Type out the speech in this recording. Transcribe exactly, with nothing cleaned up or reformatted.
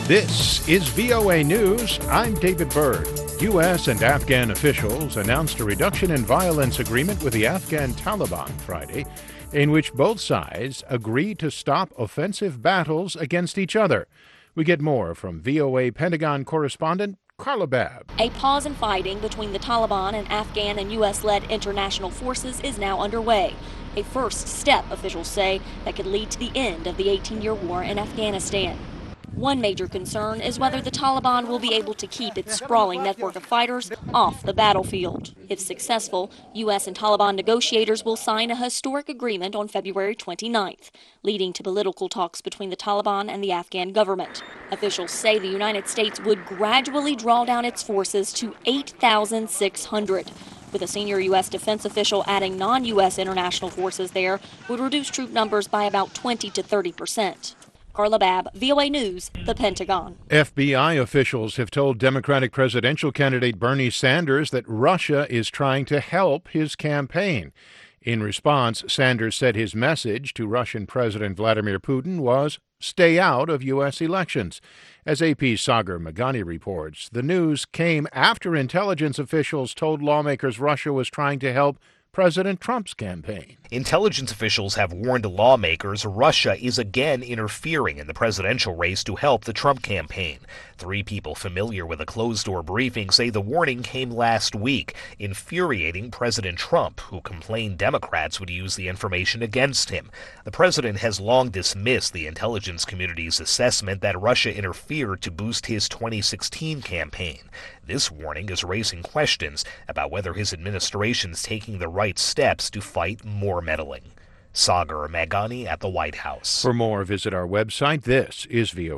This is V O A News. I'm David Byrd. U S and Afghan officials announced a reduction in violence agreement with the Afghan Taliban Friday, in which both sides agree to stop offensive battles against each other. We get more from V O A Pentagon correspondent Carla Babb. A pause in fighting between the Taliban and Afghan and U S-led international forces is now underway. A first step, officials say, that could lead to the end of the eighteen-year war in Afghanistan. One major concern is whether the Taliban will be able to keep its sprawling network of fighters off the battlefield. If successful, U S and Taliban negotiators will sign a historic agreement on February twenty-ninth, leading to political talks between the Taliban and the Afghan government. Officials say the United States would gradually draw down its forces to eight thousand six hundred. With a senior U S defense official adding non-U S international forces there would reduce troop numbers by about twenty to thirty percent. Carla Babb, V O A News, the Pentagon. F B I officials have told Democratic presidential candidate Bernie Sanders that Russia is trying to help his campaign. In response, Sanders said his message to Russian President Vladimir Putin was stay out of U S elections. As A P's Sagar Meghani reports, the news came after intelligence officials told lawmakers Russia was trying to help President Trump's campaign. Intelligence officials have warned lawmakers Russia is again interfering in the presidential race to help the Trump campaign. Three people familiar with a closed-door briefing say the warning came last week, infuriating President Trump, who complained Democrats would use the information against him. The president has long dismissed the intelligence community's assessment that Russia interfered to boost his twenty sixteen campaign. This warning is raising questions about whether his administration's taking the right steps to fight more meddling. Sagar Meghani at the White House. For more, visit our website. This is V O A.